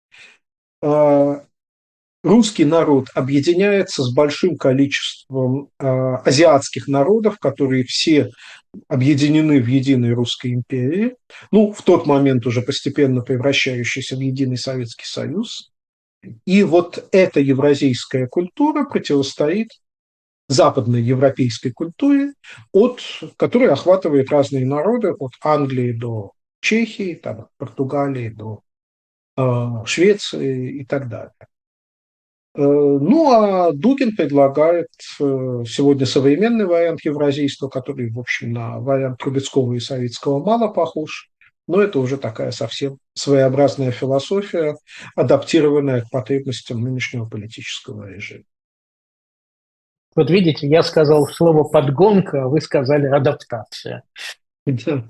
Э, Русский народ объединяется с большим количеством э, азиатских народов, которые все объединены в единой Русской империи, ну, в тот момент уже постепенно превращающийся в единый Советский Союз. И вот эта евразийская культура противостоит западной европейской культуре, от, которая охватывает разные народы, от Англии до Чехии, там, от Португалии до э, Швеции и так далее. Э, ну, а Дугин предлагает э, сегодня современный вариант евразийства, который, в общем, на вариант Трубецкого и Савицкого мало похож, но это уже такая совсем своеобразная философия, адаптированная к потребностям нынешнего политического режима. Вот видите, я сказал слово «подгонка», а вы сказали «адаптация». Да.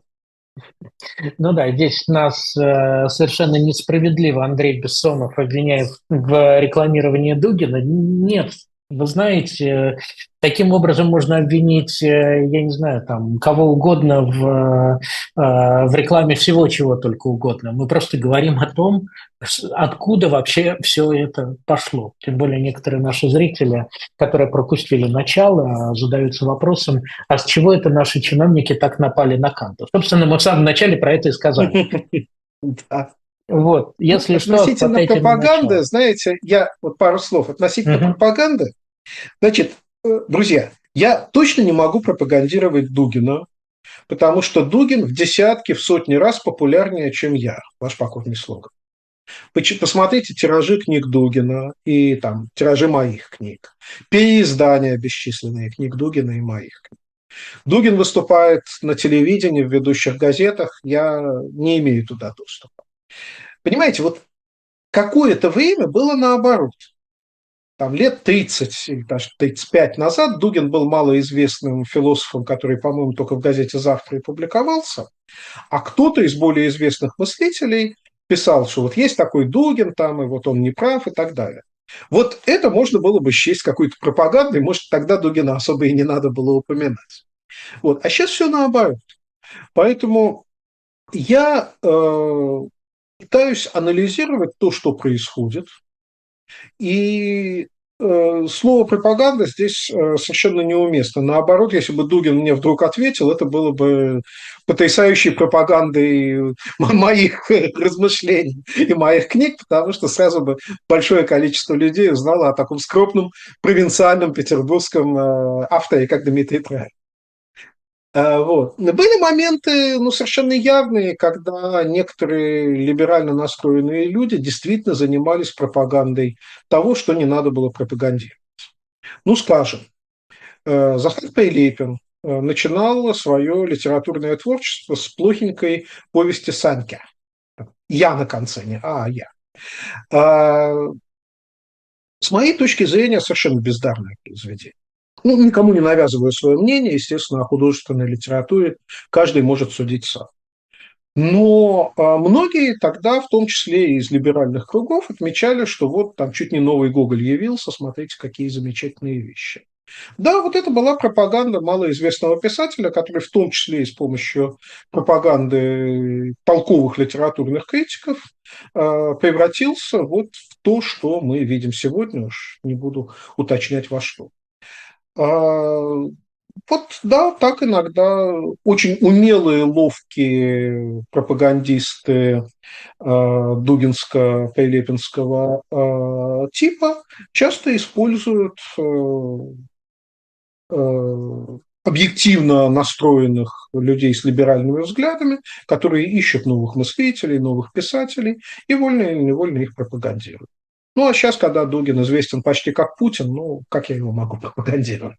Ну да, здесь нас э, совершенно несправедливо Андрей Бессонов обвиняет в рекламировании Дугина. Нет, вы знаете, таким образом можно обвинить, э, я не знаю, там, кого угодно в, э, в рекламе всего, чего только угодно. Мы просто говорим о том, откуда вообще все это пошло. Тем более некоторые наши зрители, которые пропустили начало, задаются вопросом, а с чего это наши чиновники так напали на Канта? Собственно, мы в самом начале про это и сказали. Да. Вот, если ну, что, относительно пропаганды, знаете, я вот пару слов относительно угу. пропаганды. Значит, друзья, я точно не могу пропагандировать Дугина, потому что Дугин в десятки, в сотни раз популярнее, чем я, ваш покорный слуга. Посмотрите тиражи книг Дугина и там тиражи моих книг, переиздания бесчисленные книг Дугина и моих книг. Дугин выступает на телевидении, в ведущих газетах, я не имею туда доступа. Понимаете, вот какое-то время было наоборот. Там лет тридцать, даже тридцать пять назад Дугин был малоизвестным философом, который, по-моему, только в газете «Завтра» и публиковался, а кто-то из более известных мыслителей писал, что вот есть такой Дугин, там, и вот он не прав и так далее. Вот это можно было бы счесть какой-то пропагандой, может, тогда Дугина особо и не надо было упоминать. Вот. А сейчас все наоборот. Поэтому я э, пытаюсь анализировать то, что происходит, и э, слово пропаганда здесь э, совершенно неуместно. Наоборот, если бы Дугин мне вдруг ответил, это было бы потрясающей пропагандой моих размышлений и моих книг, потому что сразу бы большое количество людей узнало о таком скромном провинциальном петербургском э, авторе, как Дмитрий Траев. Вот. Были моменты, ну, совершенно явные, когда некоторые либерально настроенные люди действительно занимались пропагандой того, что не надо было пропагандировать. Ну, скажем, Захар Прилепин начинал свое литературное творчество с плохенькой повести «Санька». Я на конце, не а, я. С моей точки зрения, совершенно бездарное произведение. Ну, никому не навязываю свое мнение, естественно, о художественной литературе каждый может судить сам. Но многие тогда, в том числе и из либеральных кругов, отмечали, что вот там чуть не новый Гоголь явился, смотрите, какие замечательные вещи. Да, вот это была пропаганда малоизвестного писателя, который в том числе и с помощью пропаганды толковых литературных критиков превратился вот в то, что мы видим сегодня, уж не буду уточнять во что. Вот, да, так иногда очень умелые, ловкие пропагандисты дугинско-прилепинского типа часто используют объективно настроенных людей с либеральными взглядами, которые ищут новых мыслителей, новых писателей и вольно или невольно их пропагандируют. Ну, а сейчас, когда Дугин известен почти как Путин, ну, как я его могу пропагандировать?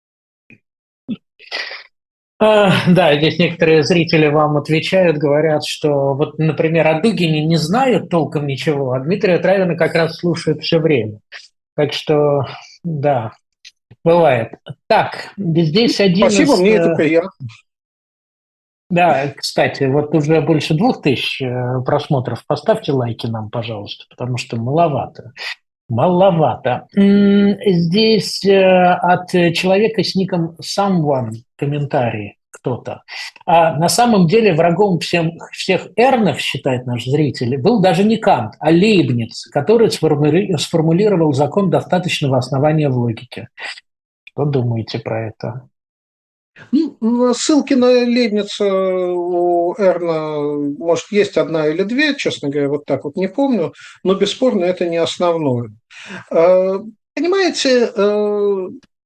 Да, здесь некоторые зрители вам отвечают, говорят, что вот, например, о Дугине не знают толком ничего, а Дмитрия Травина как раз слушают все время. Так что, да, бывает. Так, здесь один Спасибо, из... мне это приятно. Да, кстати, вот уже больше двух тысяч просмотров. Поставьте лайки нам, пожалуйста, потому что маловато. Маловато. Здесь от человека с ником Someone комментарий кто-то. А на самом деле врагом всем, всех эрнов, считает наш зритель, был даже не Кант, а Лейбниц, который сформули, сформулировал закон достаточного основания в логике. Что думаете про это? Ну, ссылки на Лейбница у Эрна, может, есть одна или две, честно говоря, вот так вот не помню, но бесспорно это не основное. Понимаете,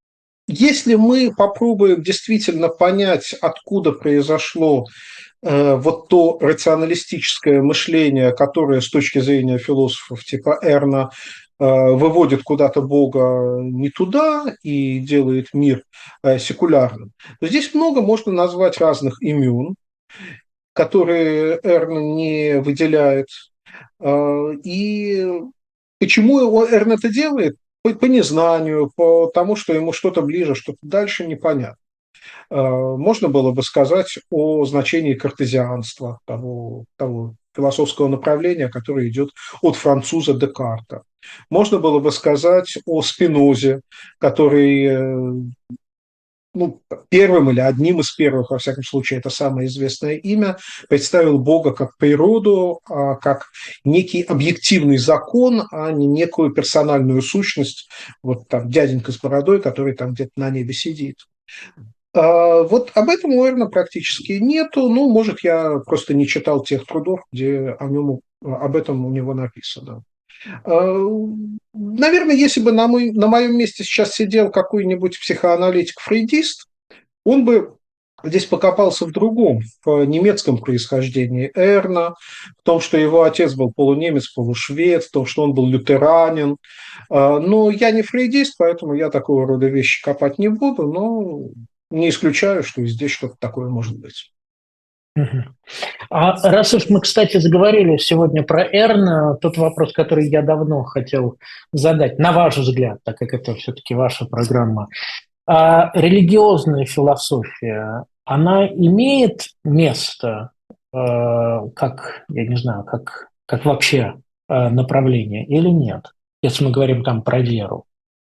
если мы попробуем действительно понять, откуда произошло э, вот то рационалистическое мышление, которое с точки зрения философов типа Эрна э, выводит куда-то Бога не туда и делает мир э, секулярным, то здесь много можно назвать разных имен, которые Эрн не выделяет. Э, И почему его Эрн это делает? По, по незнанию, по тому, что ему что-то ближе, что-то дальше, непонятно. Э, Можно было бы сказать о значении картезианства, того, того философского направления, которое идет от француза Декарта. Можно было бы сказать о Спинозе, который э, ну, первым или одним из первых, во всяком случае, это самое известное имя, представил Бога как природу, а как некий объективный закон, а не некую персональную сущность, вот там дяденька с бородой, который там где-то на небе сидит. А вот об этом у Эрна практически нету. Ну, может, я просто не читал тех трудов, где о нем, об этом у него написано. А, Наверное, если бы на, мой, на моем месте сейчас сидел какой-нибудь психоаналитик-фрейдист, он бы здесь покопался в другом, в немецком происхождении Эрна, в том, что его отец был полунемец, полушвед, в том, что он был лютеранин. А, Но я не фрейдист, поэтому я такого рода вещи копать не буду, но не исключаю, что и здесь что-то такое может быть. Мгм. А раз уж мы, кстати, заговорили сегодня про Эрна, тот вопрос, который я давно хотел задать, на ваш взгляд, так как это все-таки ваша программа, а религиозная философия, она имеет место, э, как, я не знаю, как, как вообще э, направление или нет, если мы говорим там про веру?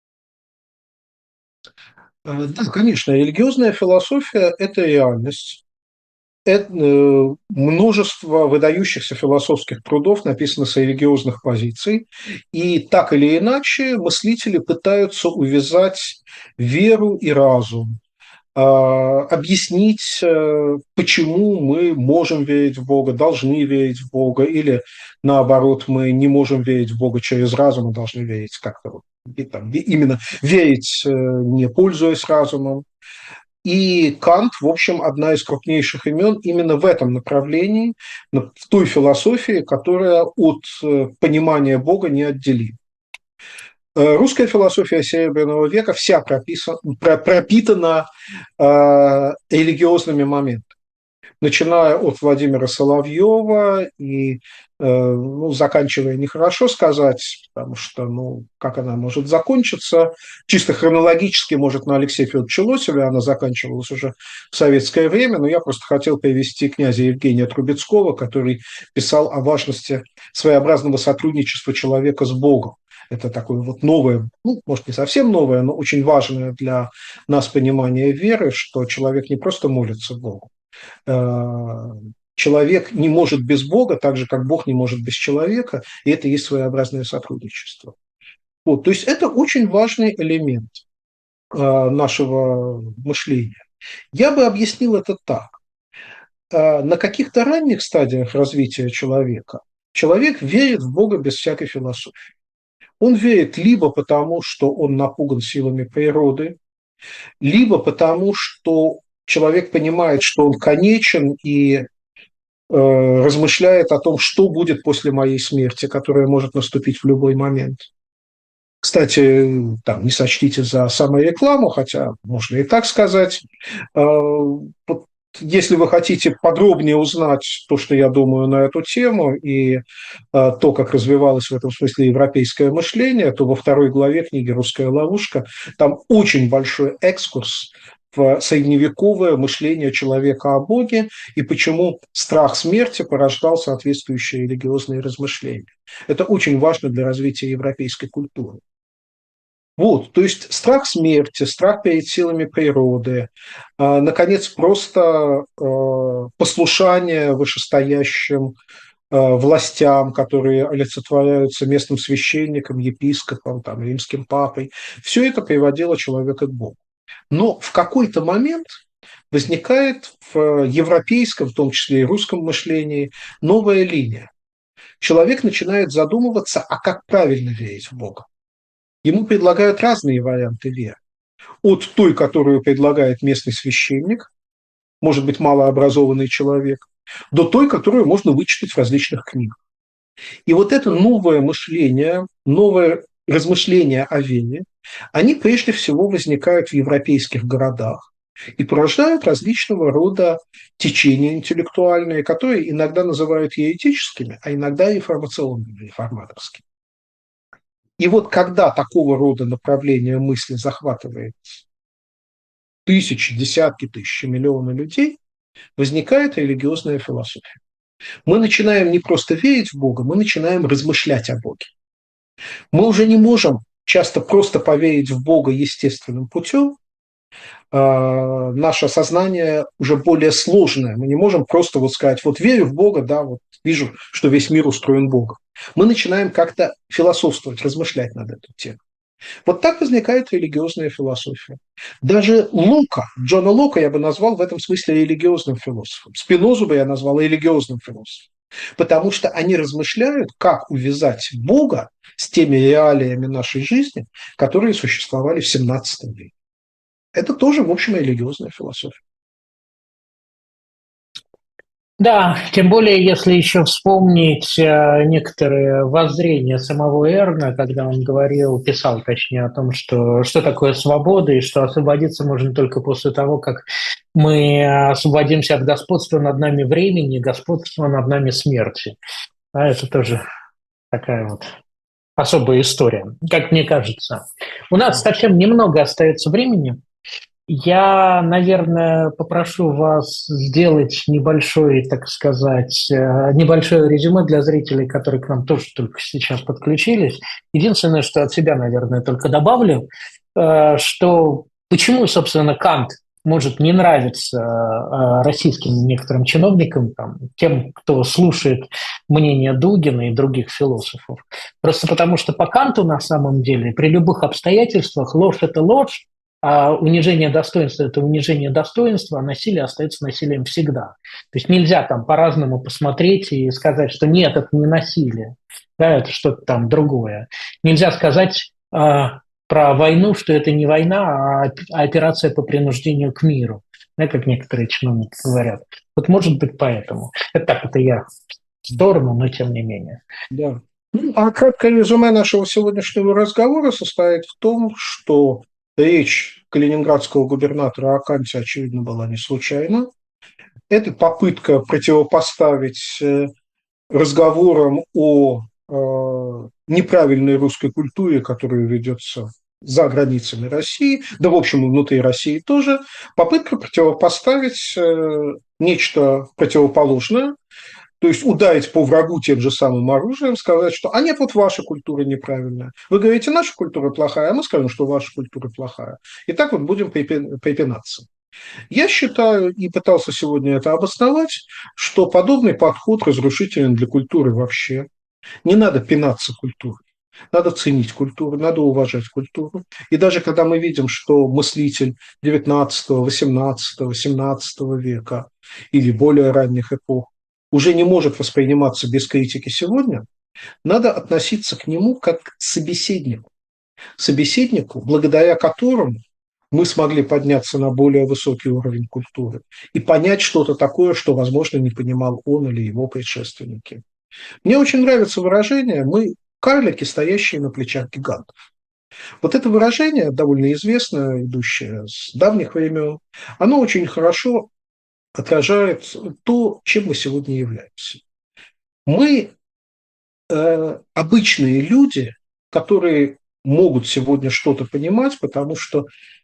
А, Да, конечно, религиозная философия – это реальность. Это, э, множество выдающихся философских трудов написано с религиозных позиций, и так или иначе мыслители пытаются увязать веру и разум, а, объяснить, э, почему мы можем верить в Бога, должны верить в Бога, или наоборот, мы не можем верить в Бога через разум, мы должны верить как-то вот, и там, именно верить, э, не пользуясь разумом. И Кант, в общем, одна из крупнейших имен именно в этом направлении, в той философии, которая от э, понимания Бога неотделима. Э, Русская философия Серебряного века вся прописан, про- пропитана э, религиозными моментами, начиная от Владимира Соловьева и э, ну, заканчивая нехорошо сказать, потому что, ну, как она может закончиться, чисто хронологически, может, на Алексея Федоровича Лосева она заканчивалась уже в советское время, но я просто хотел привести князя Евгения Трубецкого, который писал о важности своеобразного сотрудничества человека с Богом. Это такое вот новое, ну, может, не совсем новое, но очень важное для нас понимание веры, что человек не просто молится Богу, человек не может без Бога, так же, как Бог не может без человека, и это и есть своеобразное сотрудничество. Вот, то есть это очень важный элемент э, нашего мышления. Я бы объяснил это так. Э, на каких-то ранних стадиях развития человека человек верит в Бога без всякой философии. Он верит либо потому, что он напуган силами природы, либо потому, что человек понимает, что он конечен и размышляет о том, что будет после моей смерти, которая может наступить в любой момент. Кстати, там, не сочтите за саморекламу, хотя можно и так сказать. Если вы хотите подробнее узнать то, что я думаю на эту тему, и то, как развивалось в этом смысле европейское мышление, то во второй главе книги «Русская ловушка» там очень большой экскурс в средневековое мышление человека о Боге и почему страх смерти порождал соответствующие религиозные размышления. Это очень важно для развития европейской культуры. Вот, то есть страх смерти, страх перед силами природы, э, наконец, просто э, послушание вышестоящим э, властям, которые олицетворяются местным священником, епископом, там, римским папой, все это приводило человека к Богу. Но в какой-то момент возникает в европейском, в том числе и русском мышлении, новая линия. Человек начинает задумываться, а как правильно верить в Бога. Ему предлагают разные варианты веры. от той, которую предлагает местный священник, может быть, малообразованный человек, до той, которую можно вычитать в различных книгах. И вот это новое мышление, новое размышление о вере, они прежде всего возникают в европейских городах и порождают различного рода течения интеллектуальные, которые иногда называют еретическими, а иногда реформационными, реформаторскими. И вот когда такого рода направление мысли захватывает тысячи, десятки тысяч, миллионы людей, возникает религиозная философия. Мы начинаем не просто верить в Бога, мы начинаем размышлять о Боге. Мы уже не можем часто просто поверить в Бога естественным путем. А, наше сознание уже более сложное. Мы не можем просто вот сказать, вот верю в Бога, да, вот вижу, что весь мир устроен Богом. Мы начинаем как-то философствовать, размышлять над эту тему. Вот так возникает религиозная философия. Даже Лока, Джона Лока я бы назвал в этом смысле религиозным философом. Спинозу бы я назвал религиозным философом. Потому что они размышляют, как увязать Бога с теми реалиями нашей жизни, которые существовали в семнадцатом веке. Это тоже, в общем, религиозная философия. Да, тем более, если еще вспомнить э, некоторые воззрения самого Эрна, когда он говорил, писал, точнее, о том, что, что такое свобода, и что освободиться можно только после того, как мы освободимся от господства над нами времени, господства над нами смерти. А это тоже такая вот особая история, как мне кажется. У нас совсем немного остается времени. Я, наверное, попрошу вас сделать небольшой, так сказать, небольшое резюме для зрителей, которые к нам тоже только сейчас подключились. Единственное, что от себя, наверное, только добавлю, что почему, собственно, Кант может не нравиться российским некоторым чиновникам, там, тем, кто слушает мнение Дугина и других философов. Просто потому, что по Канту на самом деле при любых обстоятельствах ложь – это ложь, а унижение достоинства – это унижение достоинства, а насилие остается насилием всегда. То есть нельзя там по-разному посмотреть и сказать, что нет, это не насилие, да, это что-то там другое. Нельзя сказать а, про войну, что это не война, а операция по принуждению к миру, да, как некоторые чиновники говорят. Вот может быть поэтому. Это так, это я в сторону, но тем не менее. Да. Ну, а краткое резюме нашего сегодняшнего разговора состоит в том, что речь калининградского губернатора о Канте, очевидно, была не случайна. Это попытка противопоставить разговорам о э, неправильной русской культуре, которая ведется за границами России, да, в общем, и внутри России тоже, попытка противопоставить э, нечто противоположное, то есть ударить по врагу тем же самым оружием, сказать, что «а нет, вот ваша культура неправильная». Вы говорите, наша культура плохая, а мы скажем, что ваша культура плохая. И так вот будем припинаться. Я считаю, и пытался сегодня это обосновать, что подобный подход разрушителен для культуры вообще. Не надо пинаться культурой. Надо ценить культуру, надо уважать культуру. И даже когда мы видим, что мыслитель девятнадцатого, восемнадцатого, семнадцатого века или более ранних эпох уже не может восприниматься без критики сегодня, надо относиться к нему как к собеседнику. Собеседнику, благодаря которому мы смогли подняться на более высокий уровень культуры и понять что-то такое, что, возможно, не понимал он или его предшественники. Мне очень нравится выражение «мы карлики, стоящие на плечах гигантов». Вот это выражение, довольно известное, идущее с давних времен, оно очень хорошо отражает то, чем мы сегодня являемся. Мы э, обычные люди, которые могут сегодня что-то понимать, потому что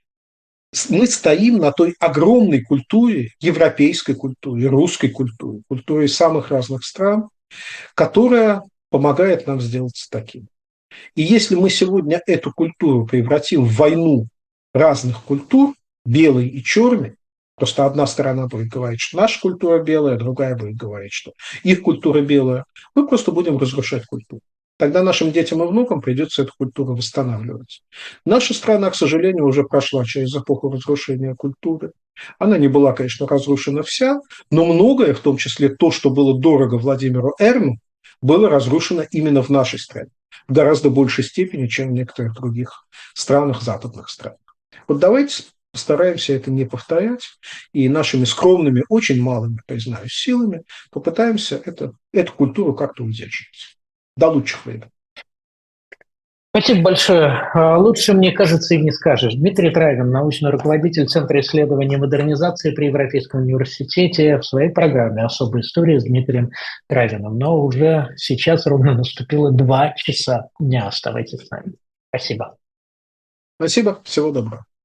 мы стоим на той огромной культуре, европейской культуре, русской культуре, культуре самых разных стран, которая помогает нам сделаться таким. И если мы сегодня эту культуру превратим в войну разных культур, белой и черной, просто одна сторона будет говорить, что наша культура белая, другая будет говорить, что их культура белая, мы просто будем разрушать культуру. Тогда нашим детям и внукам придется эту культуру восстанавливать. Наша страна, к сожалению, уже прошла через эпоху разрушения культуры. Она не была, конечно, разрушена вся, но многое, в том числе то, что было дорого Владимиру Эрну, было разрушено именно в нашей стране в гораздо большей степени, чем в некоторых других странах, западных странах. Вот давайте постараемся это не повторять и нашими скромными, очень малыми, признаюсь, силами попытаемся это, эту культуру как-то удерживать. До лучших времен. Спасибо большое. А, Лучше, мне кажется, и не скажешь. Дмитрий Травин, научный руководитель Центра исследований модернизации при Европейском университете, в своей программе «Особая история» с Дмитрием Травиным. Но уже сейчас ровно наступило два часа дня. Оставайтесь с нами. Спасибо. Спасибо, всего доброго.